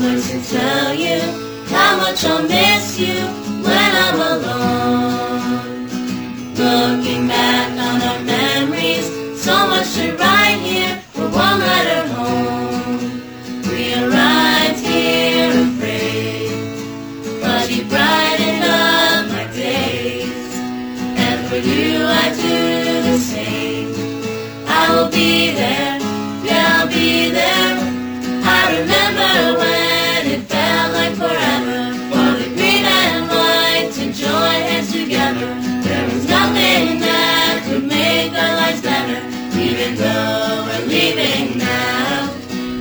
words to tell you how much I'll miss you when I'm alone. Looking back on our memories, so much to write here for one letter home. We arrived here afraid, but you brightened up my days. And for you I do the same. I will be there, yeah, I'll be there. I remember when it felt like forever, for the green and white to join hands together. There was nothing that could make our lives better, even though we're leaving now.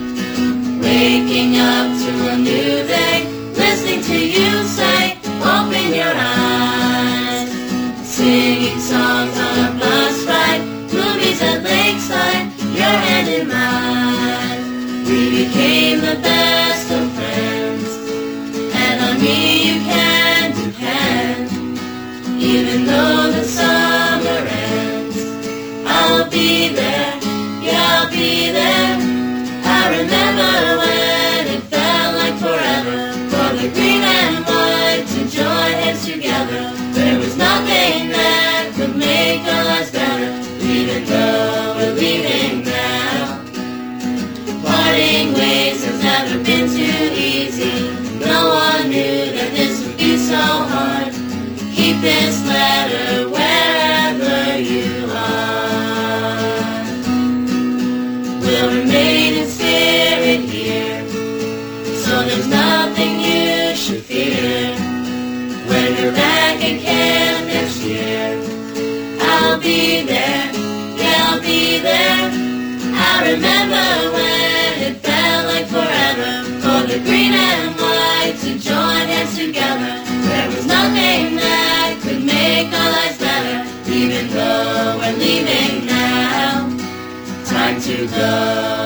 Waking up to a new day, listening to you say, open your eyes. Singing songs on a bus ride, movies at lakeside, your hand in mine. We became the best of friends, and on me you can depend. Even though the summer ends, I'll be there, yeah, I'll be there. I remember when it felt like forever, for the green and white to join hands together. There was nothing that could make our lives better, even though we're leaving now. Parting ways has never been too easy. No one knew that this would be so hard. Keep this letter wherever you are. We'll remain in spirit here, so there's nothing you should fear. When you're back at camp next year, I'll be there, yeah, I'll be there. I remember when it felt like forever, for the green and white to join hands together. There was nothing that could make our lives better, even though we're leaving now. Time to go.